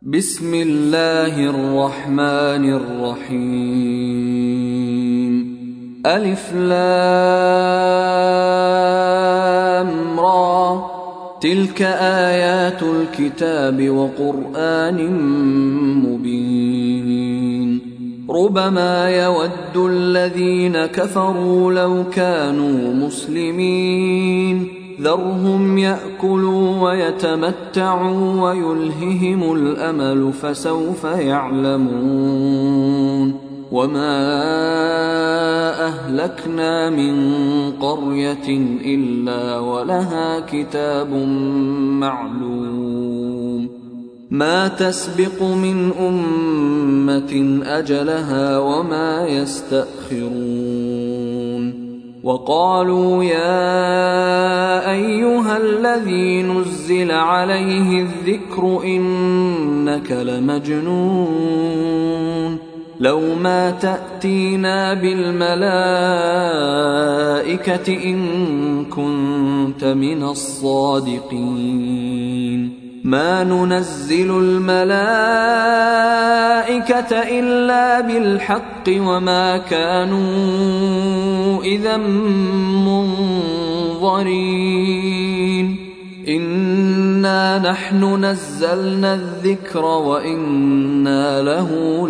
بسم الله الرحمن الرحيم. ألف لام را، تلك آيات الكتاب وقرآن مبين. ربما يود الذين كفروا لو كانوا مسلمين، ذرهم يأكلوا ويتمتعوا ويلههم الأمل فسوف يعلمون. وما أهلكنا من قرية إلا ولها كتاب معلوم، ما تسبق من أمة أجلها وما يستأخرون. وقالوا يا أيها الذي نزل عليه الذكر إنك لمجنون، لو ما تأتينا بالملائكة إن كنت من الصادقين. ما ننزل الملائكة إلا بالحق وما كانوا إذا منظرين. إنا نحن نزلنا الذكر وإنا له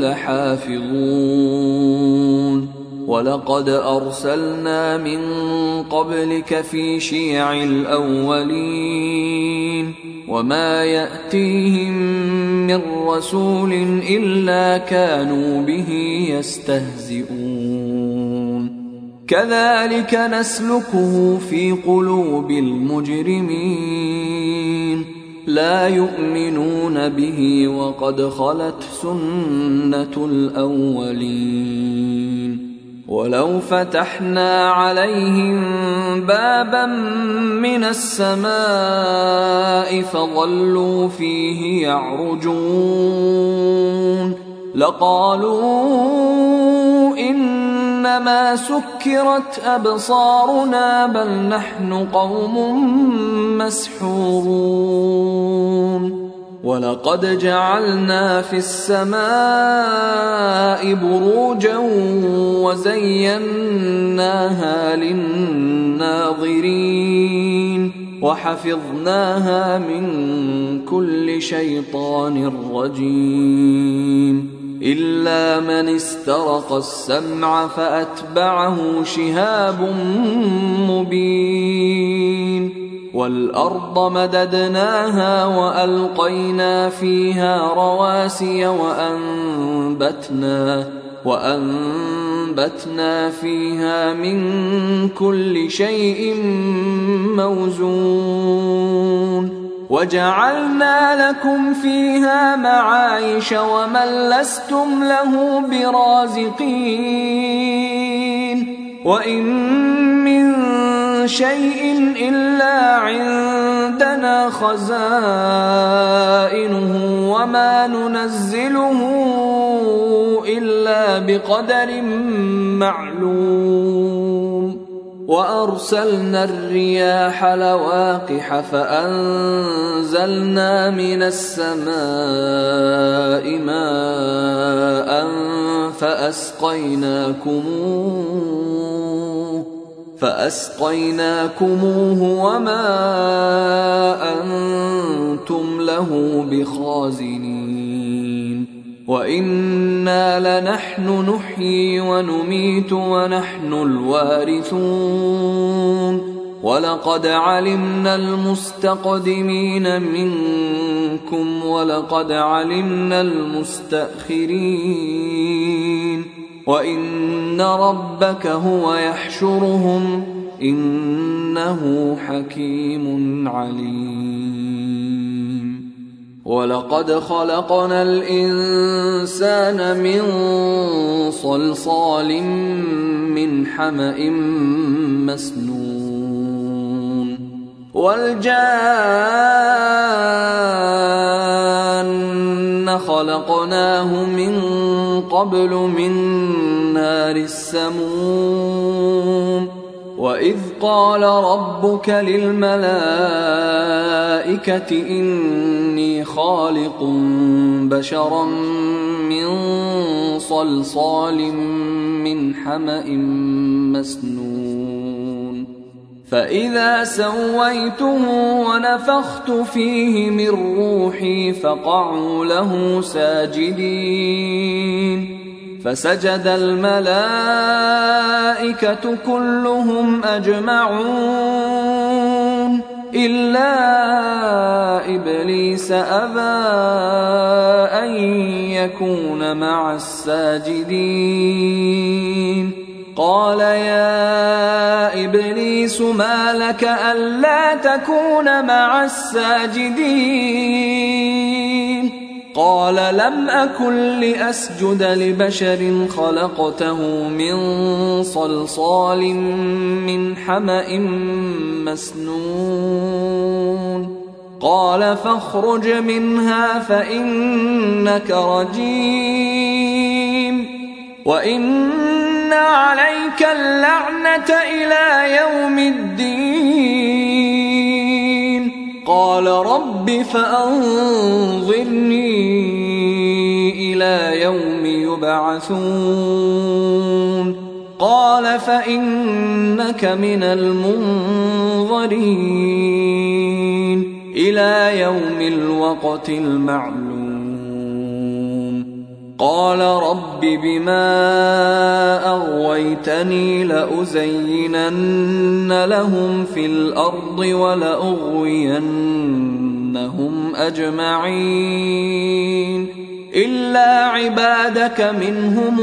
لحافظون. ولقد أرسلنا من قبلك في شيع الأولين، وما يأتيهم من رسول إلا كانوا به يستهزئون. كذلك نسلكه في قلوب المجرمين، لا يؤمنون به وقد خلت سنة الأولين. ولو فتحنا عليهم بابا من السماء فظلوا فيه يعرجون لقالوا إنما سكرت أبصارنا بل نحن قوم مسحورون. ولقد جعلنا في السماء بروجا وزيناها للناظرين وحفظناها من كل شيطان رجيم، إلا من استرق السمع فأتبعه شهاب مبين. والأرض مددناها وألقينا فيها رواسي وأنبتنا فيها من كل شيء موزون. وجعلنا لكم فيها معايش ومن لستم له برازقين. وإن من شيء إلا عندنا خزائنه وما ننزله إلا بقدر معلوم. وأرسلنا الرياح لواقح فأنزلنا من السماء ماء فأسقيناكموه وما أنتم له بخازنين. وإنا لنحن نحيي ونميت ونحن الوارثون. ولقد علمنا المستقدمين منكم ولقد علمنا المستأخرين. وإن ربك هو يحشرهم إنه حكيم عليم. ولقد خلقنا الإنسان من صلصال من حمأ مسنون. والجان خلقناه من قبل من نار السموم. وإذ قال ربك للملائكة إني خالق بشرا من صلصال من حمأ مسنون فإذا سويته ونفخت فيه من روحي فقعوا له ساجدين فسجد الملائكة كلهم أجمعون إلا إبليس أبى أن يكون مع الساجدين قال يا إبليس ما لك ألا تكون مع الساجدين قال لم أكن لأسجد لبشر خلقته من صلصال من حمأ مسنون قال فاخرج منها فإنك رجيم وإن عليك اللعنة إلى يوم الدين قال رب فأنظرني إلى يوم يبعثون قال فإنك من المنظرين إلى يوم الوقت المعلوم قال رب بما أغويتني لأزينن لهم في الأرض ولأغوينهم أجمعين إلا عبادك منهم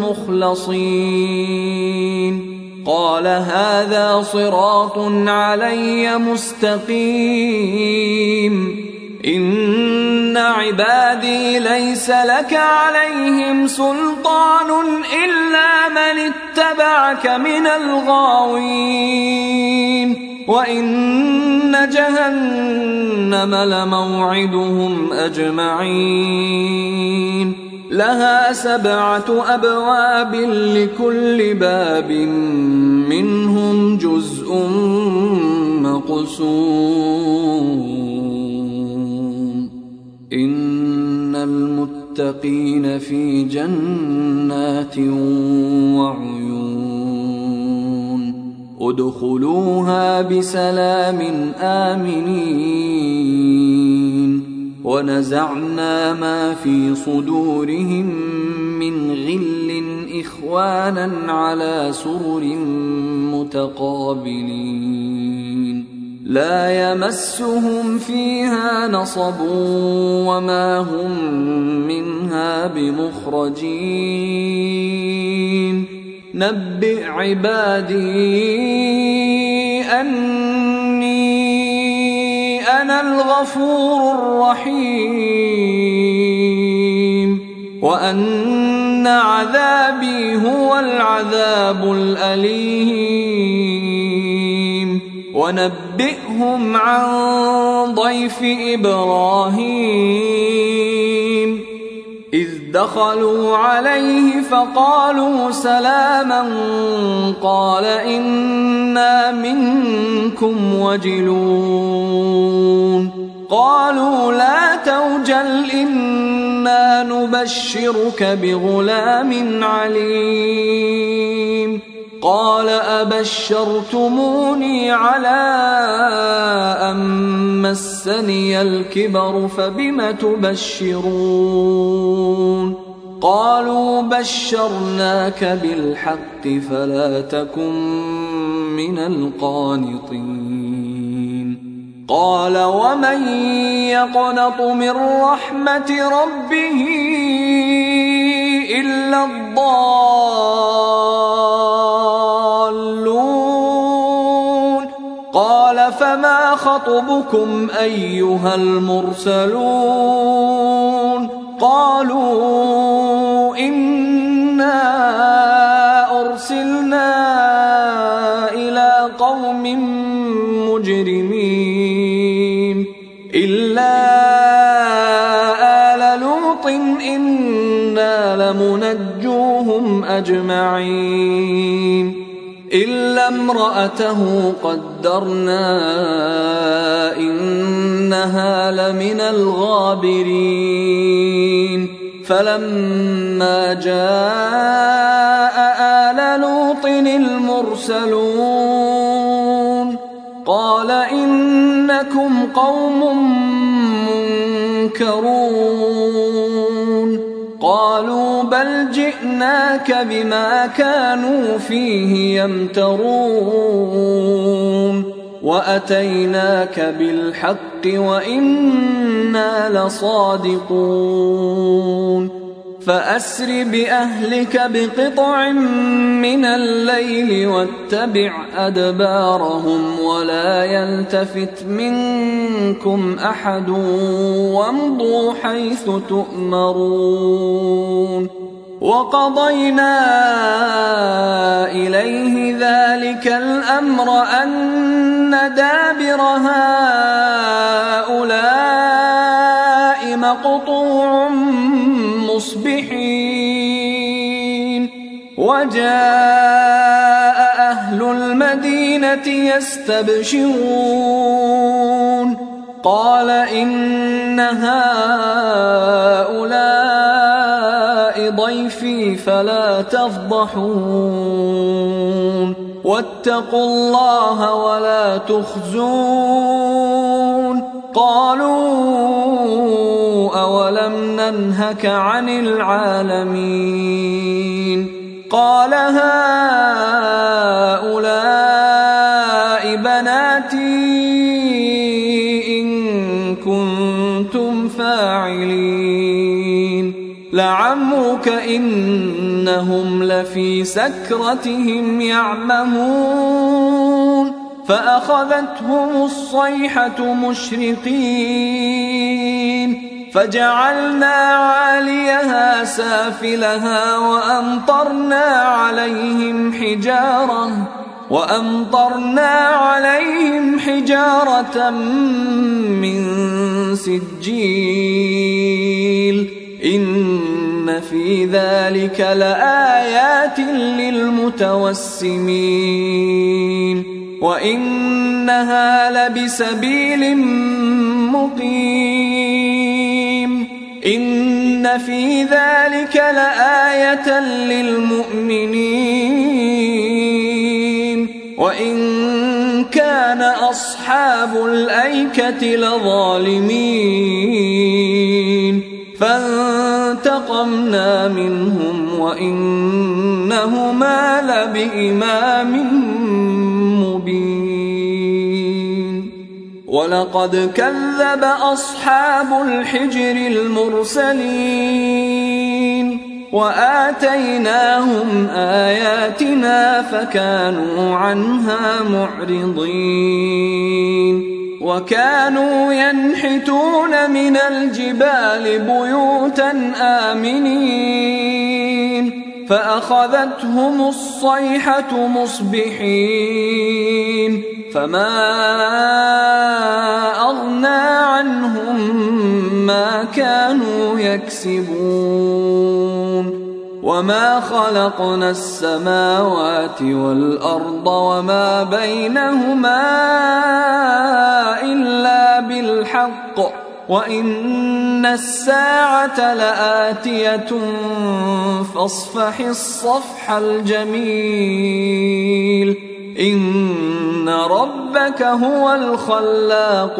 المخلصين قال هذا صراط علي مستقيم إن عبادي ليس لك عليهم سلطان إلا من اتبعك من الغاوين وإن جهنم لموعدهم أجمعين لها 7 أبواب لكل باب منهم جزء مقسوم إن المتقين في جنات وعيون ادخلوها بسلام آمنين ونزعنا ما في صدورهم من غل إخوانا على سرر متقابلين لا يمسهم فيها نصب وما هم منها بمخرجين نبئ عبادي أني أنا الغفور الرحيم وأن عذابي هو العذاب الأليم ونبئهم عن ضيف إبراهيم إذ دخلوا عليه فقالوا سلاما قال إنا منكم وجلون قالوا لا توجل إنا نبشرك بغلام عليم قال أبشرتموني على أن مسني الكبر فبم تبشرون قالوا بشرناك بالحق فلا تكن من القانطين قال ومن يقنط من رحمة ربه إلا الضالون قال فما خطبكم أيها المرسلون قالوا إنا أرسلنا إلى قوم مجرمين إلا آل لوط إنا لمنجوهم أجمعين إلا امرأته قدرنا إنها لمن الغابرين فلما جاء آل لوط المرسلون قال إنكم قوم منكرون قالوا بل جئناك بما كانوا فيه يمترون وأتيناك بالحق وإنا لصادقون فأسر بأهلك بقطع من الليل واتبع أدبارهم ولا يلتفت منكم أحد وامضوا حيث تؤمرون وقضينا إليه ذلك الأمر أن دابر هؤلاء مقطوع مصبحين وجاء أهل المدينة يستبشرون قال إن هؤلاء ضيفي فلا تفضحون واتقوا الله ولا تخزون قالوا أولم ننهك عن العالمين قال هؤلاء بناتي إن كنتم فاعلين لعمرك إنهم لفي سكرتهم يعمهون فأخذتهم الصيحة مشرقين فجعلنا عاليها سافلها وأمطرنا عليهم حجارة من سجيل إن في ذلك لآيات للمتوسمين وإنها لبسبيل مقيم إن في ذلك لآية للمؤمنين وإن كان أصحاب الأيكة لظالمين فانتقمنا منهم وإنهما لبإمام مبين ولقد كذب أصحاب الحجر المرسلين وآتيناهم آياتنا فكانوا عنها معرضين وكانوا ينحتون من الجبال بيوتا آمنين فأخذتهم الصيحة مصبحين فما أغنى عنهم ما كانوا يكسبون وما خلقنا السماوات والأرض وما بينهما إلا بالحق وإن الساعة لآتية فاصفح الصفح الجميل إن ربك هو الخلاق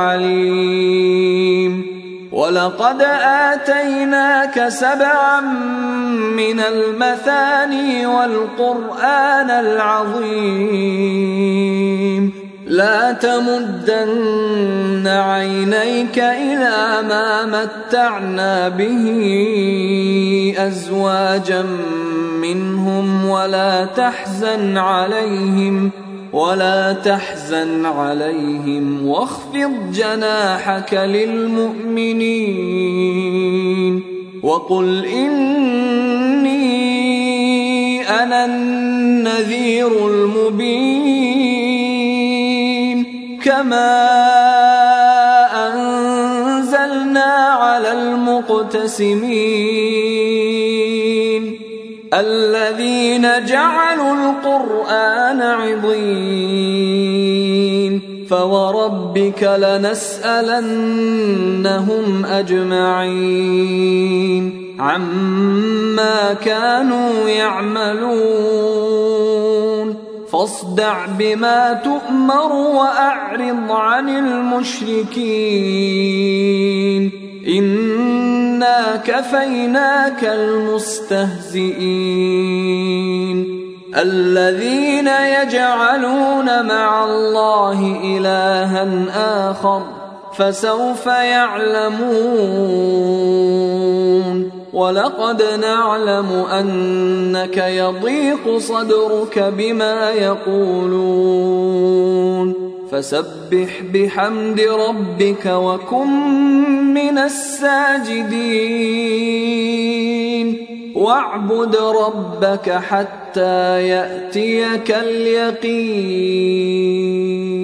العليم ولقد آتيناك 7 من المثاني والقرآن العظيم لا تمدن عينيك إلى ما متعنا به أزواجا منهم ولا تحزن عليهم واخفض جناحك للمؤمنين وقل إني أنا النذير المبين كما أنزلنا على المقتسمين الذين جعلوا القرآن عضين فوربك لنسألنهم أجمعين عما كانوا يعملون فاصدع بما تؤمر وأعرض عن المشركين إنا كفيناك المستهزئين الذين يجعلون مع الله إلها آخر فسوف يعلمون ولقد نعلم أنك يضيق صدرك بما يقولون فسبح بحمد ربك وكن من الساجدين واعبد ربك حتى يأتيك اليقين.